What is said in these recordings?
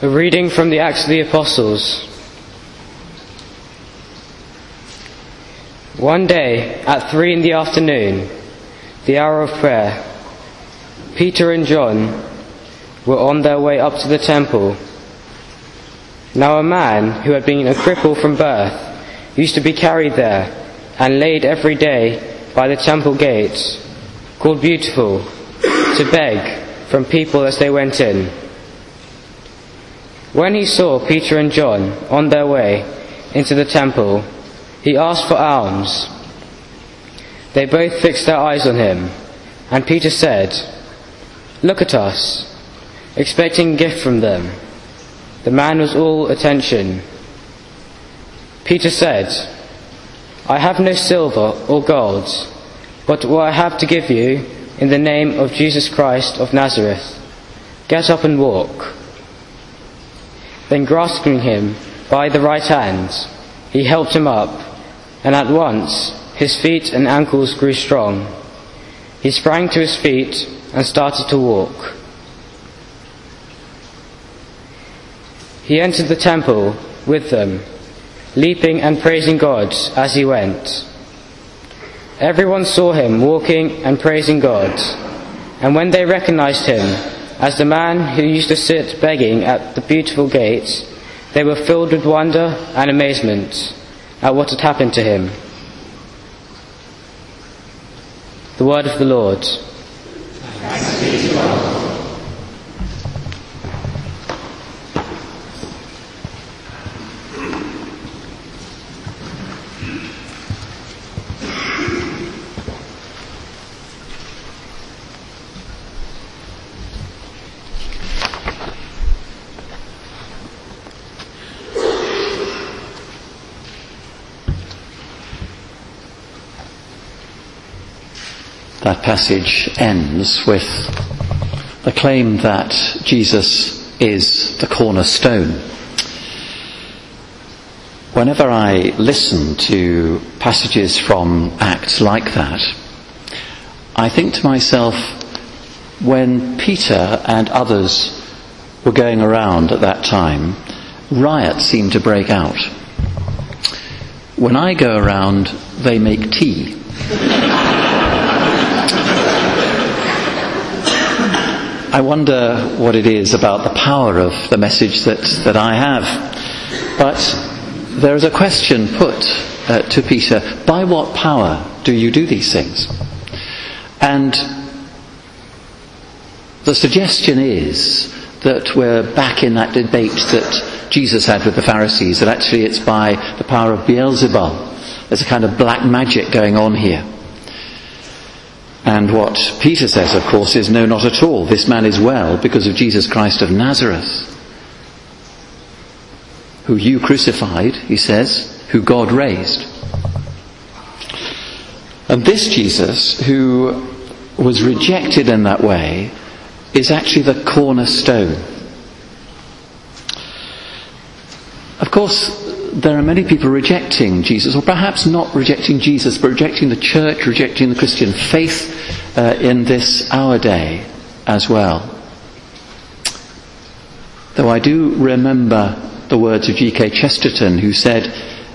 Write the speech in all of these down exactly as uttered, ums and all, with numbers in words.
A reading from the Acts of the Apostles. One day, at three in the afternoon, the hour of prayer, Peter and John were on their way up to the temple. Now a man who had been a cripple from birth used to be carried there and laid every day by the temple gates, called Beautiful, to beg from people as they went in. When he saw Peter and John on their way into the temple, he asked for alms. They both fixed their eyes on him, and Peter said, "Look at us," expecting a gift from them. The man was all attention. Peter said, "I have no silver or gold, but what I have to give you, in the name of Jesus Christ of Nazareth, get up and walk." Then grasping him by the right hand, he helped him up, and at once his feet and ankles grew strong. He sprang to his feet and started to walk. He entered the temple with them, leaping and praising God as he went. Everyone saw him walking and praising God, and when they recognized him as the man who used to sit begging at the Beautiful gate, they were filled with wonder and amazement at what had happened to him. The word of the Lord. Thanks be to God. That passage ends with the claim that Jesus is the cornerstone. Whenever I listen to passages from Acts like that, I think to myself, when Peter and others were going around at that time, riots seemed to break out. When I go around, they make tea. I wonder what it is about the power of the message that, that I have. But there is a question put uh, to Peter, by what power do you do these things? And the suggestion is that we're back in that debate that Jesus had with the Pharisees, that actually it's by the power of Beelzebul. There's a kind of black magic going on here. And what Peter says, of course, is no, not at all. This man is well because of Jesus Christ of Nazareth, who you crucified, he says, who God raised. And this Jesus, who was rejected in that way, is actually the cornerstone. Of course, there are many people rejecting Jesus, or perhaps not rejecting Jesus, but rejecting the church, rejecting the Christian faith uh, in this our day as well. Though I do remember the words of G K Chesterton, who said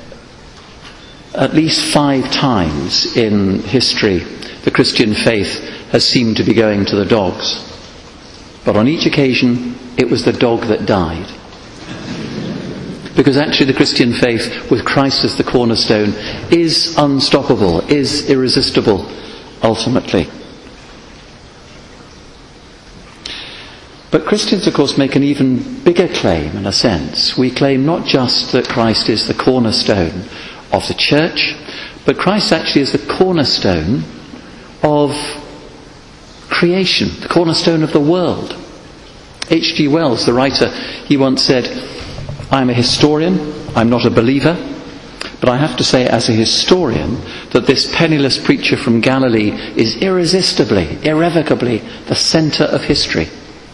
at least five times in history the Christian faith has seemed to be going to the dogs. But on each occasion it was the dog that died. Because actually the Christian faith, with Christ as the cornerstone, is unstoppable, is irresistible, ultimately. But Christians, of course, make an even bigger claim, in a sense. We claim not just that Christ is the cornerstone of the church, but Christ actually is the cornerstone of creation, the cornerstone of the world. H G Wells, the writer, he once said, "I'm a historian, I'm not a believer, but I have to say as a historian that this penniless preacher from Galilee is irresistibly, irrevocably the centre of history."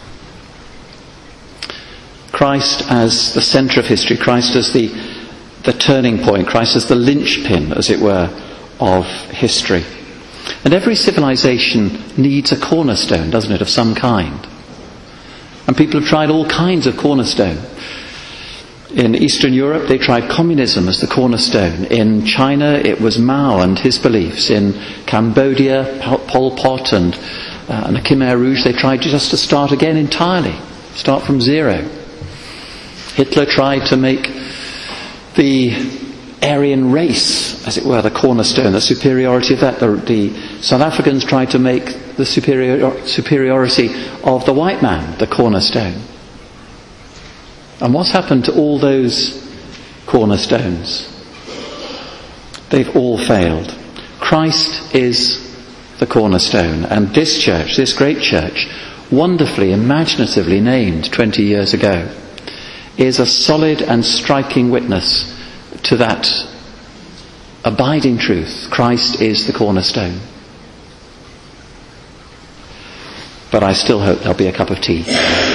Christ as the centre of history, Christ as the, the turning point, Christ as the linchpin, as it were, of history. And every civilization needs a cornerstone, doesn't it, of some kind. And people have tried all kinds of cornerstone. In Eastern Europe, they tried communism as the cornerstone. In China, it was Mao and his beliefs. In Cambodia, Pol Pot and, uh, and the Khmer Rouge, they tried just to start again entirely, start from zero. Hitler tried to make the Aryan race, as it were, the cornerstone, the superiority of that. The, the South Africans tried to make the superior, superiority of the white man the cornerstone. And what's happened to all those cornerstones? They've all failed. Christ is the cornerstone, and this church, this great church, wonderfully, imaginatively named twenty years ago, is a solid and striking witness to that abiding truth. Christ is the cornerstone. But I still hope there'll be a cup of tea.